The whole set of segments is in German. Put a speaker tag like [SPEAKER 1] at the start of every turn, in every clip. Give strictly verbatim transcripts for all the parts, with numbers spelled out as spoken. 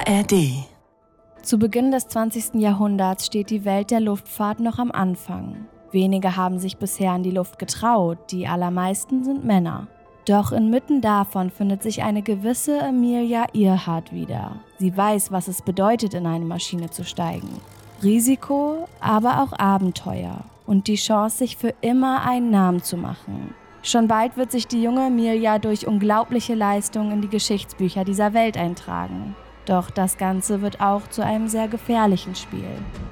[SPEAKER 1] A R D.
[SPEAKER 2] Zu Beginn des zwanzigsten Jahrhunderts steht die Welt der Luftfahrt noch am Anfang. Wenige haben sich bisher in die Luft getraut, die allermeisten sind Männer. Doch inmitten davon findet sich eine gewisse Amelia Earhart wieder. Sie weiß, was es bedeutet, in eine Maschine zu steigen. Risiko, aber auch Abenteuer und die Chance, sich für immer einen Namen zu machen. Schon bald wird sich die junge Amelia durch unglaubliche Leistungen in die Geschichtsbücher dieser Welt eintragen. Doch das Ganze wird auch zu einem sehr gefährlichen Spiel.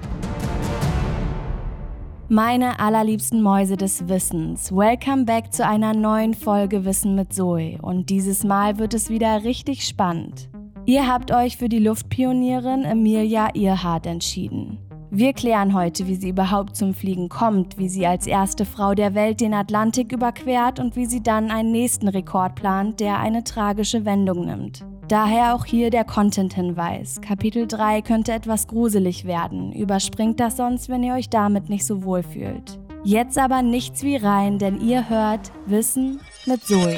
[SPEAKER 2] Meine allerliebsten Mäuse des Wissens, welcome back zu einer neuen Folge Wissen mit Zoe und dieses Mal wird es wieder richtig spannend. Ihr habt euch für die Luftpionierin Amelia Earhart entschieden. Wir klären heute, wie sie überhaupt zum Fliegen kommt, wie sie als erste Frau der Welt den Atlantik überquert und wie sie dann einen nächsten Rekord plant, der eine tragische Wendung nimmt. Daher auch hier der Content-Hinweis. Kapitel drei könnte etwas gruselig werden. Überspringt das sonst, wenn ihr euch damit nicht so wohl fühlt. Jetzt aber nichts wie rein, denn ihr hört Wissen mit Zoe.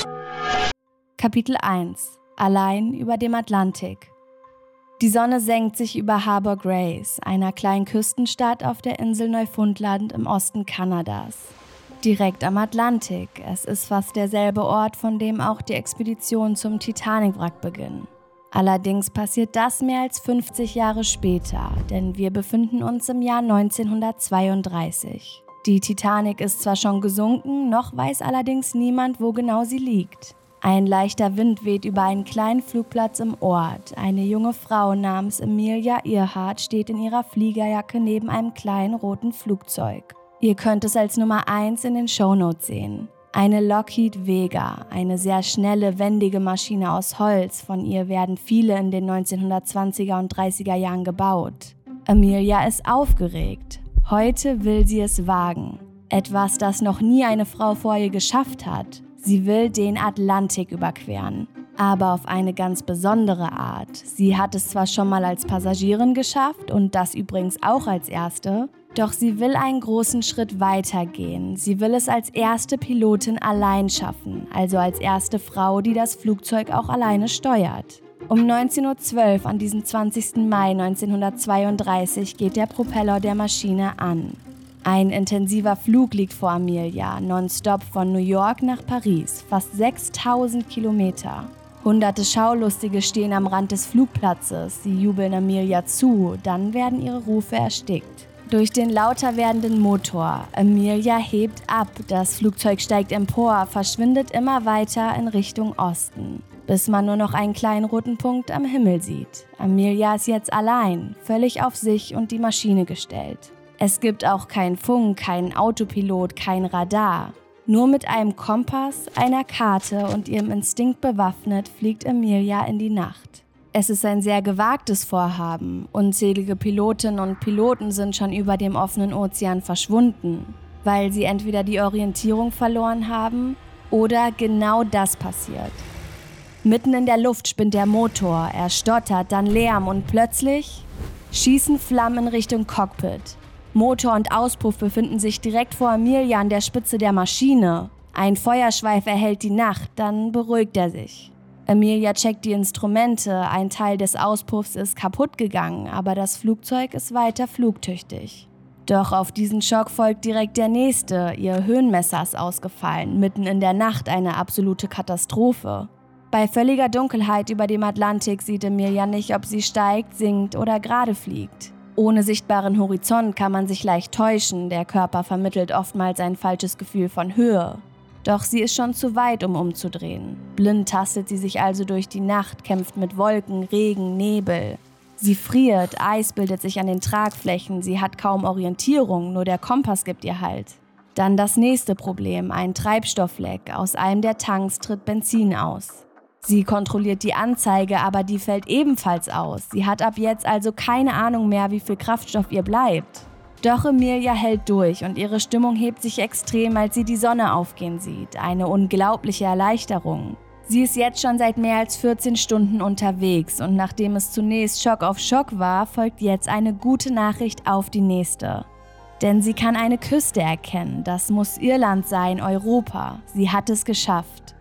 [SPEAKER 2] Kapitel eins. Allein über dem Atlantik. Die Sonne senkt sich über Harbour Grace, einer kleinen Küstenstadt auf der Insel Neufundland im Osten Kanadas. Direkt am Atlantik. Es ist fast derselbe Ort, von dem auch die Expedition zum Titanic-Wrack beginnt. Allerdings passiert das mehr als fünfzig Jahre später, denn wir befinden uns im Jahr neunzehnhundertzweiunddreißig. Die Titanic ist zwar schon gesunken, noch weiß allerdings niemand, wo genau sie liegt. Ein leichter Wind weht über einen kleinen Flugplatz im Ort. Eine junge Frau namens Amelia Earhart steht in ihrer Fliegerjacke neben einem kleinen roten Flugzeug. Ihr könnt es als Nummer eins in den Shownotes sehen. Eine Lockheed Vega, eine sehr schnelle, wendige Maschine aus Holz. Von ihr werden viele in den neunzehnhundertzwanziger und dreißiger Jahren gebaut. Amelia ist aufgeregt. Heute will sie es wagen. Etwas, das noch nie eine Frau vor ihr geschafft hat. Sie will den Atlantik überqueren. Aber auf eine ganz besondere Art. Sie hat es zwar schon mal als Passagierin geschafft und das übrigens auch als erste, doch sie will einen großen Schritt weiter gehen. Sie will es als erste Pilotin allein schaffen, also als erste Frau, die das Flugzeug auch alleine steuert. Um neunzehn Uhr zwölf an diesem zwanzigsten Mai neunzehnhundertzweiunddreißig geht der Propeller der Maschine an. Ein intensiver Flug liegt vor Amelia, nonstop von New York nach Paris, fast sechstausend Kilometer. Hunderte Schaulustige stehen am Rand des Flugplatzes, sie jubeln Amelia zu, dann werden ihre Rufe erstickt. Durch den lauter werdenden Motor. Amelia hebt ab, das Flugzeug steigt empor, verschwindet immer weiter in Richtung Osten, bis man nur noch einen kleinen roten Punkt am Himmel sieht. Amelia ist jetzt allein, völlig auf sich und die Maschine gestellt. Es gibt auch keinen Funk, keinen Autopilot, kein Radar. Nur mit einem Kompass, einer Karte und ihrem Instinkt bewaffnet fliegt Amelia in die Nacht. Es ist ein sehr gewagtes Vorhaben. Unzählige Pilotinnen und Piloten sind schon über dem offenen Ozean verschwunden, weil sie entweder die Orientierung verloren haben oder genau das passiert. Mitten in der Luft spinnt der Motor, er stottert, dann Lärm und plötzlich schießen Flammen in Richtung Cockpit. Motor und Auspuff befinden sich direkt vor Amelia an der Spitze der Maschine. Ein Feuerschweif erhellt die Nacht, dann beruhigt er sich. Amelia checkt die Instrumente, ein Teil des Auspuffs ist kaputt gegangen, aber das Flugzeug ist weiter flugtüchtig. Doch auf diesen Schock folgt direkt der nächste, ihr Höhenmesser ist ausgefallen, mitten in der Nacht eine absolute Katastrophe. Bei völliger Dunkelheit über dem Atlantik sieht Amelia nicht, ob sie steigt, sinkt oder gerade fliegt. Ohne sichtbaren Horizont kann man sich leicht täuschen, der Körper vermittelt oftmals ein falsches Gefühl von Höhe. Doch sie ist schon zu weit, um umzudrehen. Blind tastet sie sich also durch die Nacht, kämpft mit Wolken, Regen, Nebel. Sie friert, Eis bildet sich an den Tragflächen, sie hat kaum Orientierung, nur der Kompass gibt ihr Halt. Dann das nächste Problem, ein Treibstoffleck, aus einem der Tanks tritt Benzin aus. Sie kontrolliert die Anzeige, aber die fällt ebenfalls aus. Sie hat ab jetzt also keine Ahnung mehr, wie viel Kraftstoff ihr bleibt. Doch Amelia hält durch und ihre Stimmung hebt sich extrem, als sie die Sonne aufgehen sieht. Eine unglaubliche Erleichterung. Sie ist jetzt schon seit mehr als vierzehn Stunden unterwegs und nachdem es zunächst Schock auf Schock war, folgt jetzt eine gute Nachricht auf die nächste. Denn sie kann eine Küste erkennen. Das muss Irland sein, Europa. Sie hat es geschafft.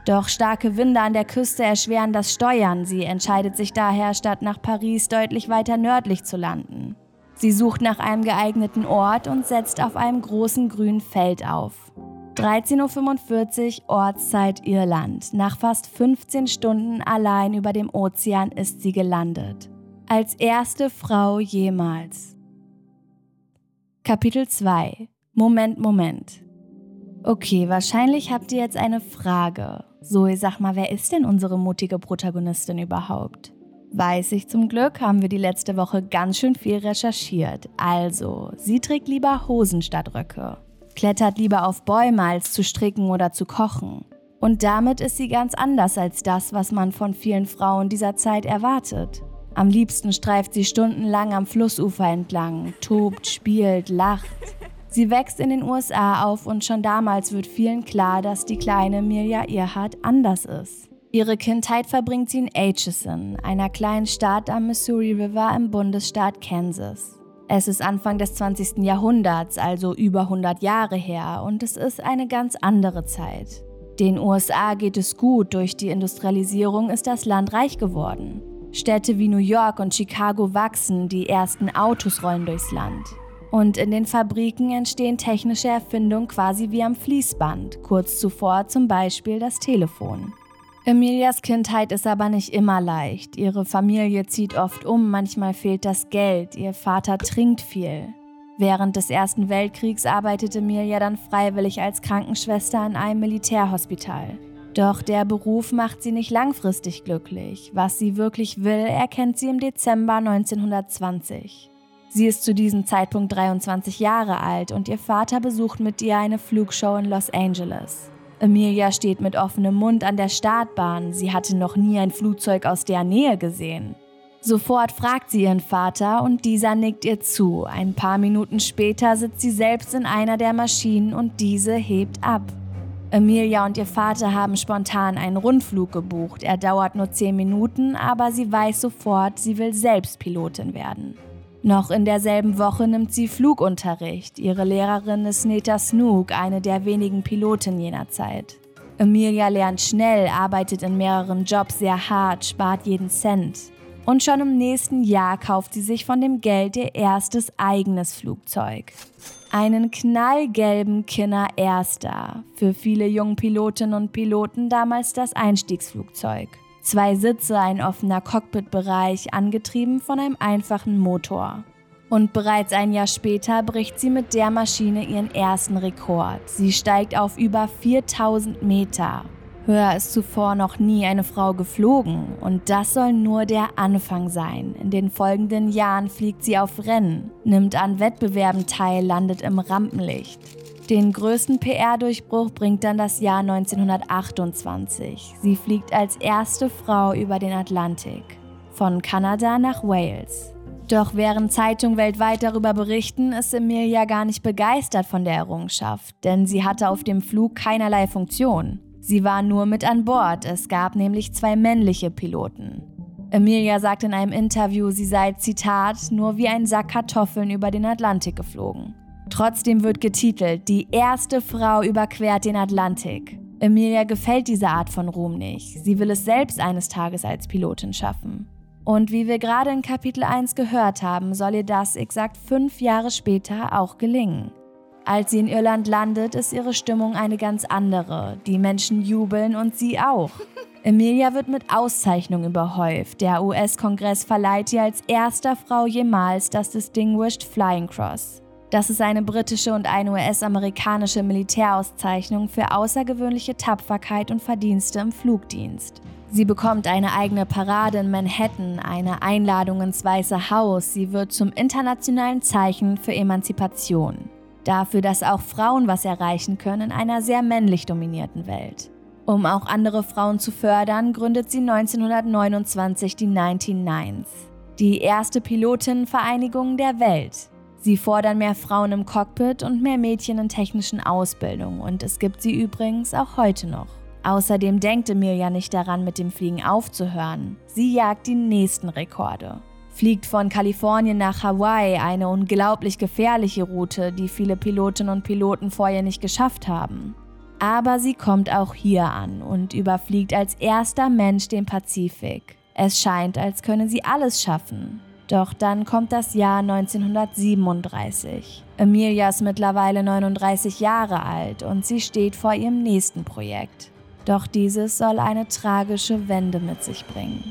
[SPEAKER 2] Doch starke Winde an der Küste erschweren das Steuern. Sie entscheidet sich daher, statt nach Paris deutlich weiter nördlich zu landen. Sie sucht nach einem geeigneten Ort und setzt auf einem großen grünen Feld auf. dreizehn Uhr fünfundvierzig Ortszeit Irland. Nach fast fünfzehn Stunden allein über dem Ozean ist sie gelandet. Als erste Frau jemals. Kapitel zwei. Moment, Moment. Okay, wahrscheinlich habt ihr jetzt eine Frage. Zoe, sag mal, wer ist denn unsere mutige Protagonistin überhaupt? Weiß ich zum Glück, haben wir die letzte Woche ganz schön viel recherchiert. Also, sie trägt lieber Hosen statt Röcke. Klettert lieber auf Bäume, als zu stricken oder zu kochen. Und damit ist sie ganz anders als das, was man von vielen Frauen dieser Zeit erwartet. Am liebsten streift sie stundenlang am Flussufer entlang, tobt, spielt, lacht. Sie wächst in den U S A auf und schon damals wird vielen klar, dass die kleine Amelia Earhart anders ist. Ihre Kindheit verbringt sie in Atchison, einer kleinen Stadt am Missouri River im Bundesstaat Kansas. Es ist Anfang des zwanzigsten Jahrhunderts, also über hundert Jahre her, und es ist eine ganz andere Zeit. Den U S A geht es gut, durch die Industrialisierung ist das Land reich geworden. Städte wie New York und Chicago wachsen, die ersten Autos rollen durchs Land. Und in den Fabriken entstehen technische Erfindungen quasi wie am Fließband, kurz zuvor zum Beispiel das Telefon. Amelias Kindheit ist aber nicht immer leicht. Ihre Familie zieht oft um, manchmal fehlt das Geld, ihr Vater trinkt viel. Während des Ersten Weltkriegs arbeitet Amelia dann freiwillig als Krankenschwester in einem Militärhospital. Doch der Beruf macht sie nicht langfristig glücklich. Was sie wirklich will, erkennt sie im Dezember neunzehnhundertzwanzig. Sie ist zu diesem Zeitpunkt dreiundzwanzig Jahre alt und ihr Vater besucht mit ihr eine Flugshow in Los Angeles. Amelia steht mit offenem Mund an der Startbahn. Sie hatte noch nie ein Flugzeug aus der Nähe gesehen. Sofort fragt sie ihren Vater und dieser nickt ihr zu. Ein paar Minuten später sitzt sie selbst in einer der Maschinen und diese hebt ab. Amelia und ihr Vater haben spontan einen Rundflug gebucht. Er dauert nur zehn Minuten, aber sie weiß sofort, sie will selbst Pilotin werden. Noch in derselben Woche nimmt sie Flugunterricht. Ihre Lehrerin ist Neta Snook, eine der wenigen Piloten jener Zeit. Amelia lernt schnell, arbeitet in mehreren Jobs sehr hart, spart jeden Cent. Und schon im nächsten Jahr kauft sie sich von dem Geld ihr erstes eigenes Flugzeug. Einen knallgelben Kinner Erster. Für viele junge Pilotinnen und Piloten damals das Einstiegsflugzeug. Zwei Sitze, ein offener Cockpitbereich, angetrieben von einem einfachen Motor. Und bereits ein Jahr später bricht sie mit der Maschine ihren ersten Rekord. Sie steigt auf über viertausend Meter. Höher ist zuvor noch nie eine Frau geflogen. Und das soll nur der Anfang sein. In den folgenden Jahren fliegt sie auf Rennen, nimmt an Wettbewerben teil, landet im Rampenlicht. Den größten P R-Durchbruch bringt dann das Jahr neunzehnhundertachtundzwanzig. Sie fliegt als erste Frau über den Atlantik, von Kanada nach Wales. Doch während Zeitungen weltweit darüber berichten, ist Amelia gar nicht begeistert von der Errungenschaft, denn sie hatte auf dem Flug keinerlei Funktion. Sie war nur mit an Bord, es gab nämlich zwei männliche Piloten. Amelia sagt in einem Interview, sie sei, Zitat, nur wie ein Sack Kartoffeln über den Atlantik geflogen. Trotzdem wird getitelt, die erste Frau überquert den Atlantik. Amelia gefällt diese Art von Ruhm nicht. Sie will es selbst eines Tages als Pilotin schaffen. Und wie wir gerade in Kapitel eins gehört haben, soll ihr das exakt fünf Jahre später auch gelingen. Als sie in Irland landet, ist ihre Stimmung eine ganz andere. Die Menschen jubeln und sie auch. Amelia wird mit Auszeichnungen überhäuft. Der U S-Kongress verleiht ihr als erster Frau jemals das Distinguished Flying Cross. Das ist eine britische und eine U S-amerikanische Militärauszeichnung für außergewöhnliche Tapferkeit und Verdienste im Flugdienst. Sie bekommt eine eigene Parade in Manhattan, eine Einladung ins Weiße Haus. Sie wird zum internationalen Zeichen für Emanzipation. Dafür, dass auch Frauen was erreichen können in einer sehr männlich dominierten Welt. Um auch andere Frauen zu fördern, gründet sie neunzehnhundertneunundzwanzig die neunzehn Nines, die erste Pilotinnenvereinigung der Welt. Sie fordern mehr Frauen im Cockpit und mehr Mädchen in technischen Ausbildung und es gibt sie übrigens auch heute noch. Außerdem denkt Amelia nicht daran, mit dem Fliegen aufzuhören. Sie jagt die nächsten Rekorde. Fliegt von Kalifornien nach Hawaii, eine unglaublich gefährliche Route, die viele Pilotinnen und Piloten vorher nicht geschafft haben. Aber sie kommt auch hier an und überfliegt als erster Mensch den Pazifik. Es scheint, als könne sie alles schaffen. Doch dann kommt das Jahr neunzehnhundertsiebenunddreißig. Amelia ist mittlerweile neununddreißig Jahre alt und sie steht vor ihrem nächsten Projekt. Doch dieses soll eine tragische Wende mit sich bringen.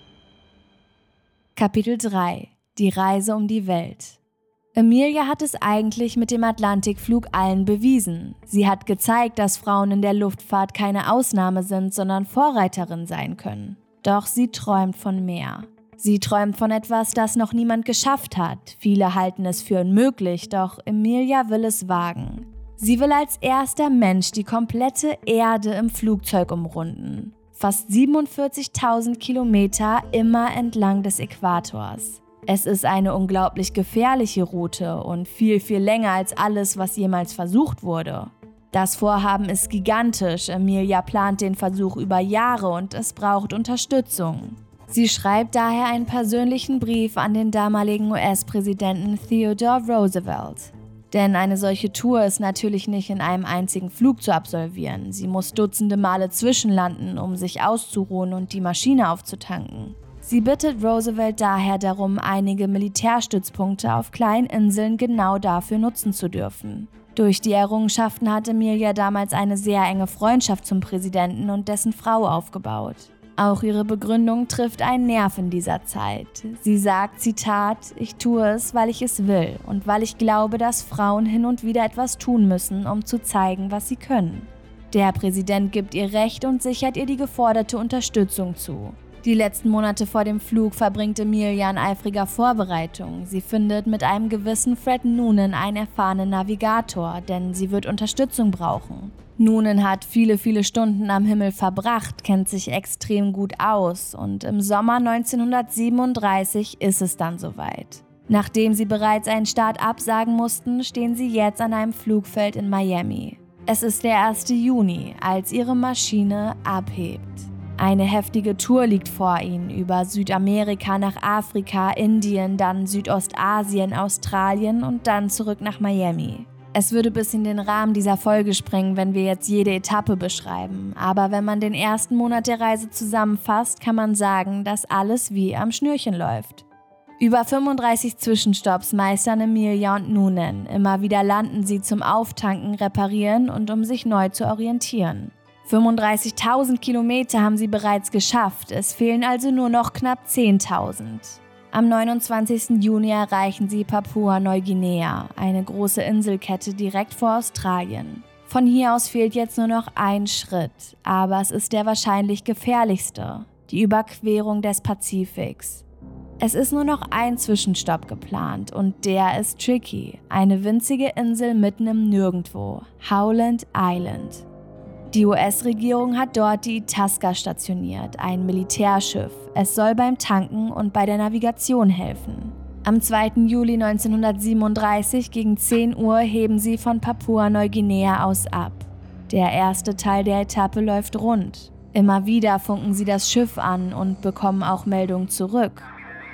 [SPEAKER 2] Kapitel drei: Die Reise um die Welt. Amelia hat es eigentlich mit dem Atlantikflug allen bewiesen. Sie hat gezeigt, dass Frauen in der Luftfahrt keine Ausnahme sind, sondern Vorreiterin sein können. Doch sie träumt von mehr. Sie träumt von etwas, das noch niemand geschafft hat. Viele halten es für unmöglich, doch Amelia will es wagen. Sie will als erster Mensch die komplette Erde im Flugzeug umrunden. Fast siebenundvierzigtausend Kilometer immer entlang des Äquators. Es ist eine unglaublich gefährliche Route und viel, viel länger als alles, was jemals versucht wurde. Das Vorhaben ist gigantisch. Amelia plant den Versuch über Jahre und es braucht Unterstützung. Sie schreibt daher einen persönlichen Brief an den damaligen U S-Präsidenten Theodore Roosevelt. Denn eine solche Tour ist natürlich nicht in einem einzigen Flug zu absolvieren. Sie muss dutzende Male zwischenlanden, um sich auszuruhen und die Maschine aufzutanken. Sie bittet Roosevelt daher darum, einige Militärstützpunkte auf kleinen Inseln genau dafür nutzen zu dürfen. Durch die Errungenschaften hat Amelia damals eine sehr enge Freundschaft zum Präsidenten und dessen Frau aufgebaut. Auch ihre Begründung trifft einen Nerv in dieser Zeit. Sie sagt, Zitat, ich tue es, weil ich es will und weil ich glaube, dass Frauen hin und wieder etwas tun müssen, um zu zeigen, was sie können. Der Präsident gibt ihr Recht und sichert ihr die geforderte Unterstützung zu. Die letzten Monate vor dem Flug verbringt Amelia in eifriger Vorbereitung. Sie findet mit einem gewissen Fred Noonan einen erfahrenen Navigator, denn sie wird Unterstützung brauchen. Noonan hat viele, viele Stunden am Himmel verbracht, kennt sich extrem gut aus und im Sommer neunzehnhundertsiebenunddreißig ist es dann soweit. Nachdem sie bereits einen Start absagen mussten, stehen sie jetzt an einem Flugfeld in Miami. Es ist der erste Juni, als ihre Maschine abhebt. Eine heftige Tour liegt vor ihnen über Südamerika nach Afrika, Indien, dann Südostasien, Australien und dann zurück nach Miami. Es würde bis in den Rahmen dieser Folge sprengen, wenn wir jetzt jede Etappe beschreiben. Aber wenn man den ersten Monat der Reise zusammenfasst, kann man sagen, dass alles wie am Schnürchen läuft. Über fünfunddreißig Zwischenstopps meistern Amelia und Noonan. Immer wieder landen sie zum Auftanken, Reparieren und um sich neu zu orientieren. fünfunddreißigtausend Kilometer haben sie bereits geschafft, es fehlen also nur noch knapp zehntausend. Am neunundzwanzigsten Juni erreichen sie Papua-Neuguinea, eine große Inselkette direkt vor Australien. Von hier aus fehlt jetzt nur noch ein Schritt, aber es ist der wahrscheinlich gefährlichste, die Überquerung des Pazifiks. Es ist nur noch ein Zwischenstopp geplant und der ist Tricky, eine winzige Insel mitten im Nirgendwo, Howland Island. Die U S-Regierung hat dort die Itasca stationiert, ein Militärschiff. Es soll beim Tanken und bei der Navigation helfen. Am zweiten Juli neunzehnhundertsiebenunddreißig gegen zehn Uhr heben sie von Papua-Neuguinea aus ab. Der erste Teil der Etappe läuft rund. Immer wieder funken sie das Schiff an und bekommen auch Meldungen zurück.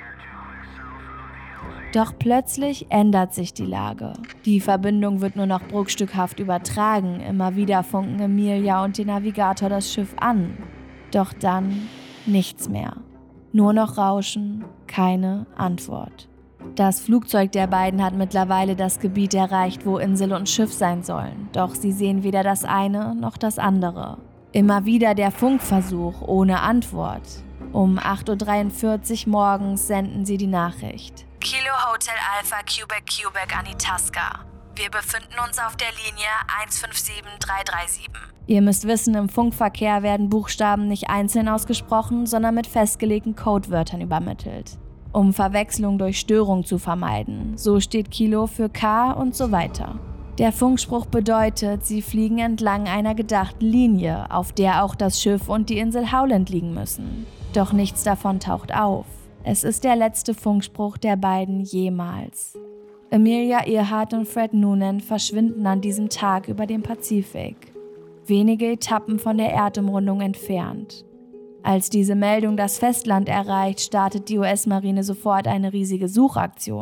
[SPEAKER 2] Doch plötzlich ändert sich die Lage. Die Verbindung wird nur noch bruchstückhaft übertragen. Immer wieder funken Amelia und der Navigator das Schiff an. Doch dann nichts mehr. Nur noch Rauschen, keine Antwort. Das Flugzeug der beiden hat mittlerweile das Gebiet erreicht, wo Insel und Schiff sein sollen. Doch sie sehen weder das eine noch das andere. Immer wieder der Funkversuch ohne Antwort. Um acht Uhr dreiundvierzig morgens senden sie die Nachricht.
[SPEAKER 1] Kilo Hotel Alpha Quebec Quebec an Itasca. Wir befinden uns auf der Linie eins fünf sieben drei drei sieben.
[SPEAKER 2] Ihr müsst wissen, im Funkverkehr werden Buchstaben nicht einzeln ausgesprochen, sondern mit festgelegten Codewörtern übermittelt, um Verwechslung durch Störung zu vermeiden. So steht Kilo für K und so weiter. Der Funkspruch bedeutet, sie fliegen entlang einer gedachten Linie, auf der auch das Schiff und die Insel Howland liegen müssen. Doch nichts davon taucht auf. Es ist der letzte Funkspruch der beiden jemals. Amelia Earhart und Fred Noonan verschwinden an diesem Tag über dem Pazifik, wenige Etappen von der Erdumrundung entfernt. Als diese Meldung das Festland erreicht, startet die U S-Marine sofort eine riesige Suchaktion.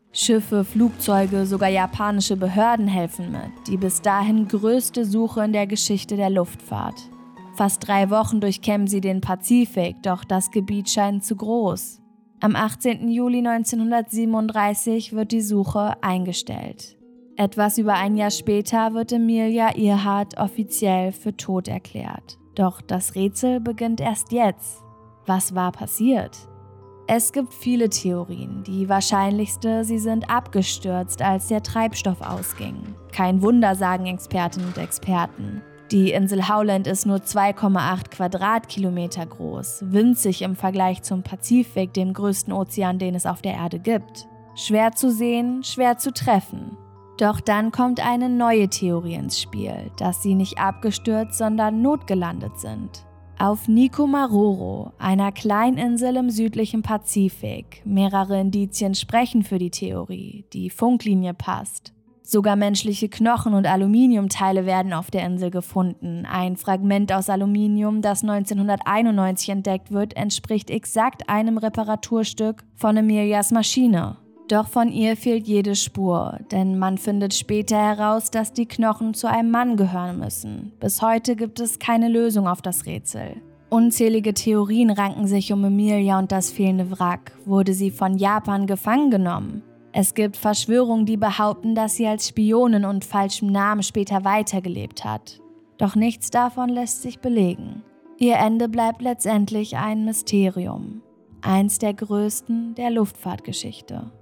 [SPEAKER 2] Schiffe, Flugzeuge, sogar japanische Behörden helfen mit. Die bis dahin größte Suche in der Geschichte der Luftfahrt. Fast drei Wochen durchkämmen sie den Pazifik, doch das Gebiet scheint zu groß. Am achtzehnten Juli neunzehnhundertsiebenunddreißig wird die Suche eingestellt. Etwas über ein Jahr später wird Amelia Earhart offiziell für tot erklärt. Doch das Rätsel beginnt erst jetzt. Was war passiert? Es gibt viele Theorien. Die wahrscheinlichste, sie sind abgestürzt, als der Treibstoff ausging. Kein Wunder, sagen Expertinnen und Experten. Die Insel Howland ist nur zwei Komma acht Quadratkilometer groß, winzig im Vergleich zum Pazifik, dem größten Ozean, den es auf der Erde gibt. Schwer zu sehen, schwer zu treffen. Doch dann kommt eine neue Theorie ins Spiel, dass sie nicht abgestürzt, sondern notgelandet sind. Auf Nikomaroro, einer kleinen Insel im südlichen Pazifik. Mehrere Indizien sprechen für die Theorie, die Funklinie passt. Sogar menschliche Knochen und Aluminiumteile werden auf der Insel gefunden. Ein Fragment aus Aluminium, das neunzehnhunderteinundneunzig entdeckt wird, entspricht exakt einem Reparaturstück von Amelias Maschine. Doch von ihr fehlt jede Spur, denn man findet später heraus, dass die Knochen zu einem Mann gehören müssen. Bis heute gibt es keine Lösung auf das Rätsel. Unzählige Theorien ranken sich um Amelia und das fehlende Wrack. Wurde sie von Japan gefangen genommen? Es gibt Verschwörungen, die behaupten, dass sie als Spionin und falschem Namen später weitergelebt hat. Doch nichts davon lässt sich belegen. Ihr Ende bleibt letztendlich ein Mysterium. Eins der größten der Luftfahrtgeschichte.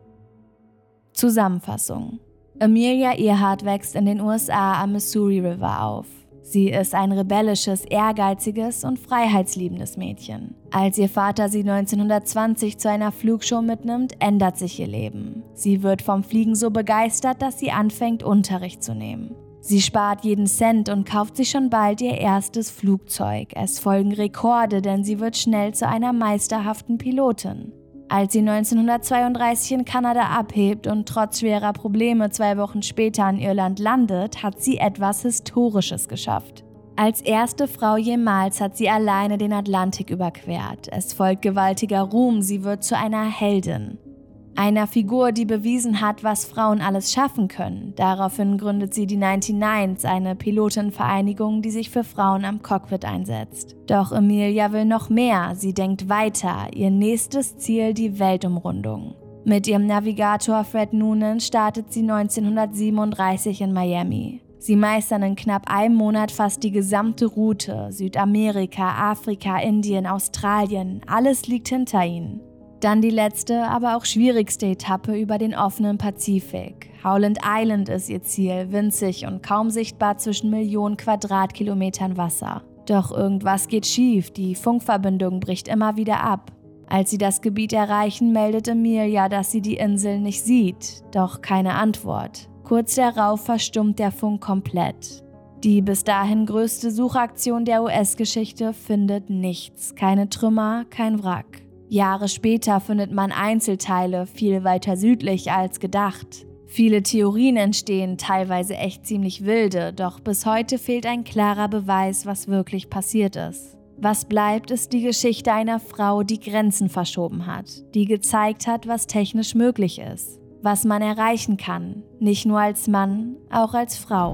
[SPEAKER 2] Zusammenfassung: Amelia Earhart wächst in den U S A am Missouri River auf. Sie ist ein rebellisches, ehrgeiziges und freiheitsliebendes Mädchen. Als ihr Vater sie neunzehnhundertzwanzig zu einer Flugshow mitnimmt, ändert sich ihr Leben. Sie wird vom Fliegen so begeistert, dass sie anfängt, Unterricht zu nehmen. Sie spart jeden Cent und kauft sich schon bald ihr erstes Flugzeug. Es folgen Rekorde, denn sie wird schnell zu einer meisterhaften Pilotin. Als sie neunzehnhundertzweiunddreißig in Kanada abhebt und trotz schwerer Probleme zwei Wochen später in Irland landet, hat sie etwas Historisches geschafft. Als erste Frau jemals hat sie alleine den Atlantik überquert. Es folgt gewaltiger Ruhm, sie wird zu einer Heldin. Einer Figur, die bewiesen hat, was Frauen alles schaffen können. Daraufhin gründet sie die neunundneunzig, eine Pilotenvereinigung, die sich für Frauen am Cockpit einsetzt. Doch Amelia will noch mehr, sie denkt weiter, ihr nächstes Ziel die Weltumrundung. Mit ihrem Navigator Fred Noonan startet sie neunzehnhundertsiebenunddreißig in Miami. Sie meistern in knapp einem Monat fast die gesamte Route, Südamerika, Afrika, Indien, Australien, alles liegt hinter ihnen. Dann die letzte, aber auch schwierigste Etappe über den offenen Pazifik. Howland Island ist ihr Ziel, winzig und kaum sichtbar zwischen Millionen Quadratkilometern Wasser. Doch irgendwas geht schief, die Funkverbindung bricht immer wieder ab. Als sie das Gebiet erreichen, meldet Amelia, dass sie die Insel nicht sieht, doch keine Antwort. Kurz darauf verstummt der Funk komplett. Die bis dahin größte Suchaktion der U S-Geschichte findet nichts, keine Trümmer, kein Wrack. Jahre später findet man Einzelteile viel weiter südlich als gedacht. Viele Theorien entstehen, teilweise echt ziemlich wilde, doch bis heute fehlt ein klarer Beweis, was wirklich passiert ist. Was bleibt, ist die Geschichte einer Frau, die Grenzen verschoben hat, die gezeigt hat, was technisch möglich ist, was man erreichen kann, nicht nur als Mann, auch als Frau.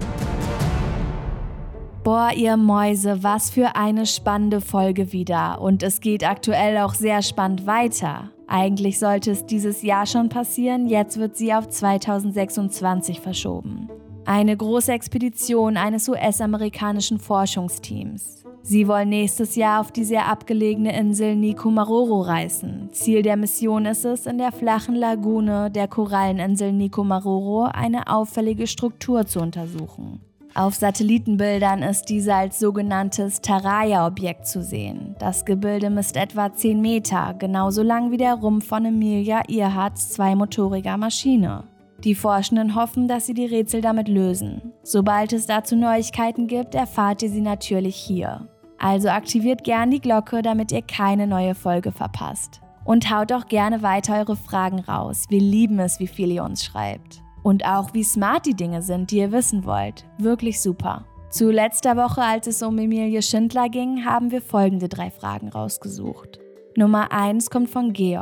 [SPEAKER 2] Boah, ihr Mäuse, was für eine spannende Folge wieder. Und es geht aktuell auch sehr spannend weiter. Eigentlich sollte es dieses Jahr schon passieren, jetzt wird sie auf zweitausendsechsundzwanzig verschoben. Eine große Expedition eines U S-amerikanischen Forschungsteams. Sie wollen nächstes Jahr auf die sehr abgelegene Insel Nikomaroro reisen. Ziel der Mission ist es, in der flachen Lagune der Koralleninsel Nikomaroro eine auffällige Struktur zu untersuchen. Auf Satellitenbildern ist diese als sogenanntes Taraya-Objekt zu sehen. Das Gebilde misst etwa zehn Meter, genauso lang wie der Rumpf von Amelia Earharts zweimotoriger Maschine. Die Forschenden hoffen, dass sie die Rätsel damit lösen. Sobald es dazu Neuigkeiten gibt, erfahrt ihr sie natürlich hier. Also aktiviert gern die Glocke, damit ihr keine neue Folge verpasst. Und haut auch gerne weiter eure Fragen raus. Wir lieben es, wie viel ihr uns schreibt. Und auch wie smart die Dinge sind, die ihr wissen wollt. Wirklich super. Zu letzter Woche, als es um Emilie Schindler ging, haben wir folgende drei Fragen rausgesucht. Nummer eins kommt von Georg.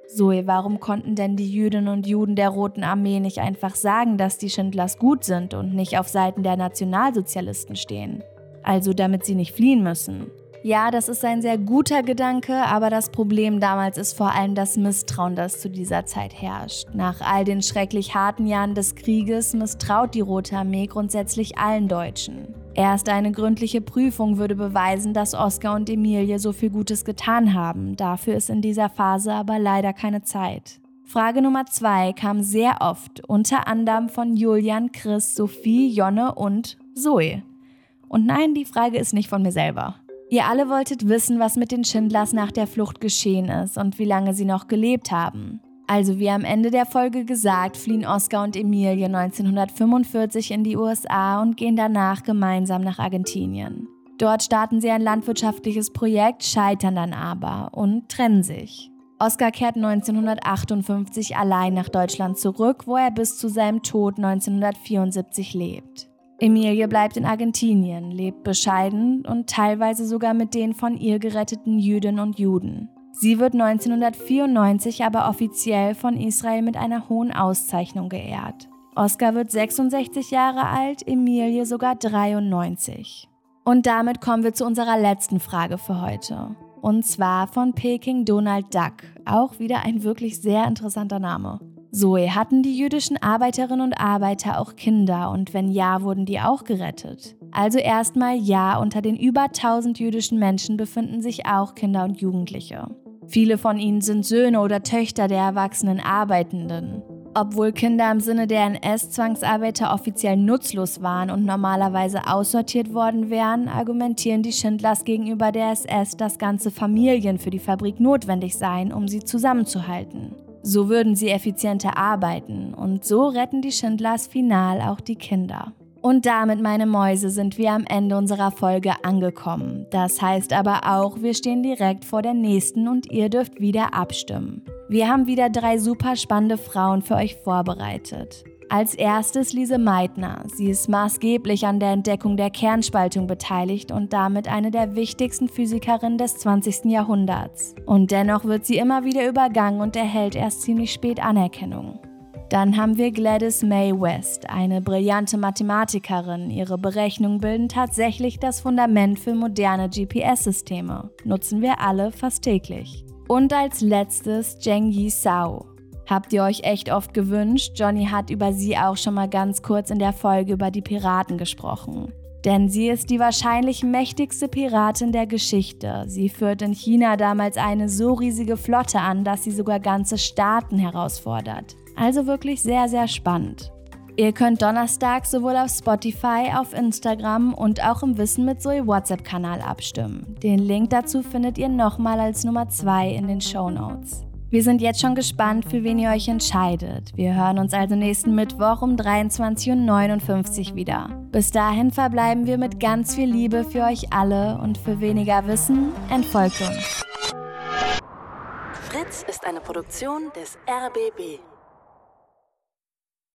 [SPEAKER 2] Zoe, warum konnten denn die Jüdinnen und Juden der Roten Armee nicht einfach sagen, dass die Schindlers gut sind und nicht auf Seiten der Nationalsozialisten stehen? Also damit sie nicht fliehen müssen. Ja, das ist ein sehr guter Gedanke, aber das Problem damals ist vor allem das Misstrauen, das zu dieser Zeit herrscht. Nach all den schrecklich harten Jahren des Krieges misstraut die Rote Armee grundsätzlich allen Deutschen. Erst eine gründliche Prüfung würde beweisen, dass Oskar und Emilie so viel Gutes getan haben. Dafür ist in dieser Phase aber leider keine Zeit. Frage Nummer zwei kam sehr oft, unter anderem von Julian, Chris, Sophie, Jonne und Zoe. Und nein, die Frage ist nicht von mir selber. Ihr alle wolltet wissen, was mit den Schindlers nach der Flucht geschehen ist und wie lange sie noch gelebt haben. Also wie am Ende der Folge gesagt, fliehen Oskar und Emilie neunzehnhundertfünfundvierzig in die U S A und gehen danach gemeinsam nach Argentinien. Dort starten sie ein landwirtschaftliches Projekt, scheitern dann aber und trennen sich. Oskar kehrt neunzehnhundertachtundfünfzig allein nach Deutschland zurück, wo er bis zu seinem Tod neunzehnhundertvierundsiebzig lebt. Emilie bleibt in Argentinien, lebt bescheiden und teilweise sogar mit den von ihr geretteten Jüdinnen und Juden. Sie wird neunzehnhundertvierundneunzig aber offiziell von Israel mit einer hohen Auszeichnung geehrt. Oskar wird sechsundsechzig Jahre alt, Emilie sogar dreiundneunzig. Und damit kommen wir zu unserer letzten Frage für heute. Und zwar von Peking Donald Duck, auch wieder ein wirklich sehr interessanter Name. Zoe, hatten die jüdischen Arbeiterinnen und Arbeiter auch Kinder und wenn ja, wurden die auch gerettet? Also erstmal ja, unter den über tausend jüdischen Menschen befinden sich auch Kinder und Jugendliche. Viele von ihnen sind Söhne oder Töchter der erwachsenen Arbeitenden. Obwohl Kinder im Sinne der N S-Zwangsarbeiter offiziell nutzlos waren und normalerweise aussortiert worden wären, argumentieren die Schindlers gegenüber der S S, dass ganze Familien für die Fabrik notwendig seien, um sie zusammenzuhalten. So würden sie effizienter arbeiten und so retten die Schindlers final auch die Kinder. Und damit, meine Mäuse, sind wir am Ende unserer Folge angekommen. Das heißt aber auch, wir stehen direkt vor der nächsten und ihr dürft wieder abstimmen. Wir haben wieder drei super spannende Frauen für euch vorbereitet. Als erstes Lise Meitner. Sie ist maßgeblich an der Entdeckung der Kernspaltung beteiligt und damit eine der wichtigsten Physikerinnen des zwanzigsten Jahrhunderts. Und dennoch wird sie immer wieder übergangen und erhält erst ziemlich spät Anerkennung. Dann haben wir Gladys May West, eine brillante Mathematikerin. Ihre Berechnungen bilden tatsächlich das Fundament für moderne G P S-Systeme. Nutzen wir alle fast täglich. Und als letztes Zheng Yi Zhao. Habt ihr euch echt oft gewünscht? Johnny hat über sie auch schon mal ganz kurz in der Folge über die Piraten gesprochen. Denn sie ist die wahrscheinlich mächtigste Piratin der Geschichte. Sie führt in China damals eine so riesige Flotte an, dass sie sogar ganze Staaten herausfordert. Also wirklich sehr, sehr spannend. Ihr könnt Donnerstag sowohl auf Spotify, auf Instagram und auch im Wissen mit Zoe WhatsApp-Kanal abstimmen. Den Link dazu findet ihr nochmal als Nummer zwei in den Shownotes. Wir sind jetzt schon gespannt, für wen ihr euch entscheidet. Wir hören uns also nächsten Mittwoch um dreiundzwanzig Uhr neunundfünfzig wieder. Bis dahin verbleiben wir mit ganz viel Liebe für euch alle und für weniger Wissen entfolgt uns.
[SPEAKER 3] Fritz ist eine Produktion des R B B.